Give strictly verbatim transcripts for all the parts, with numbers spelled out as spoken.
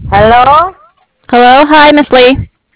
Hello? Hello, hi, Miss Lee.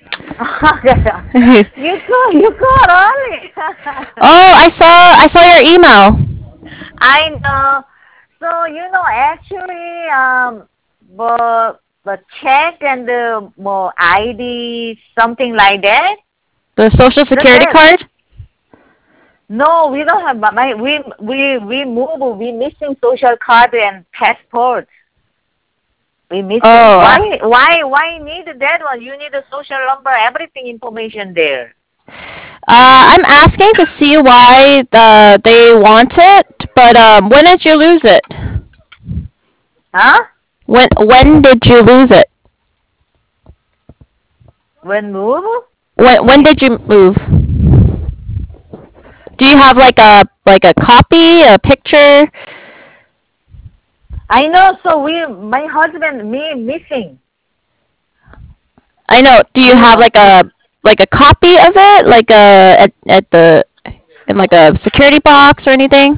Oh, you call you call early. I saw I saw your email. I know. So you know actually um the the check and the more I D something like that. The Social Does Security that? card. No, we don't have. But my we we we move. We missing social card and passport. We missing. Oh, Why uh, why why need that one? You need a social number, everything information there. I'm asking to see why uh, they want it, but um, when did you lose it? Huh? When when did you lose it? When move? When when did you move? Do you have like a like a copy, a picture? I know. So we, my husband, me missing. I know. Do you You have know, like a like a copy of it, like a at, at the in like a security box or anything?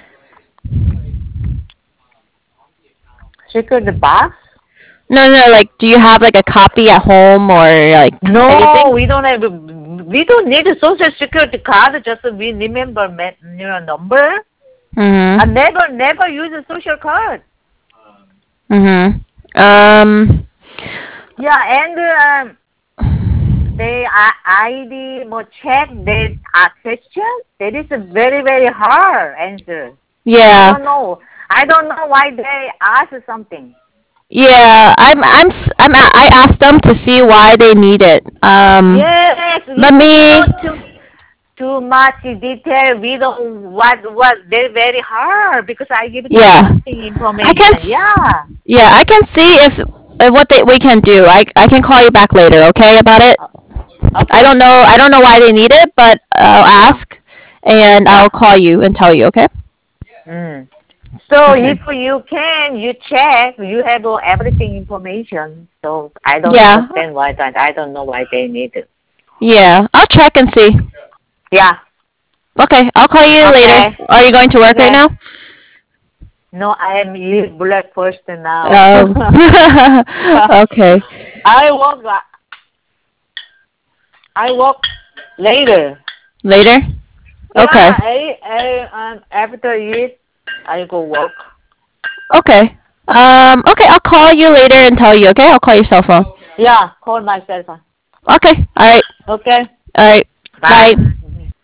secure the box. No, no, like, do you have like a copy at home or like No, anything? we don't have. We don't need a social security card. Just we remember, ma- you know, number. I Mhm. never, never use a social card. Mhm. Um. Yeah, and um, they I- ID more check that are question. That is a very, very hard answer. I Yeah. don't know. I don't know why they ask something. Yeah. I'm. I'm. s- I'm. a- I asked them to see why they need it. Um. Yes, Let if you me. know too too much detail, we don't what what they very hard because I give it to Yeah. everything I can. information. s- Yeah. Yeah. I can see if uh, what they we can do. I. I can call you back later. Okay. About it. Uh, I Okay. don't know. I don't know why they need it, but I'll Yeah. ask, and I'll Yeah. call you and tell you. Okay. Mm. So Okay. if you can, you check, you have uh, everything information. So I don't Yeah. understand why that. I don't know why they need it. Yeah. I'll check and see. Yeah. Okay, I'll call you later. Okay. Are you going to work right Okay. now? No, I am eat breakfast now. Oh. Okay. I work. uh, I work later. Later? Yeah, Okay. I, I, um, after eat, I go work. Okay. Um, okay, I'll call you later and tell you, okay? I'll call your cell phone. Yeah, call myself. Okay. Alright. Okay, Alright. bye. Bye.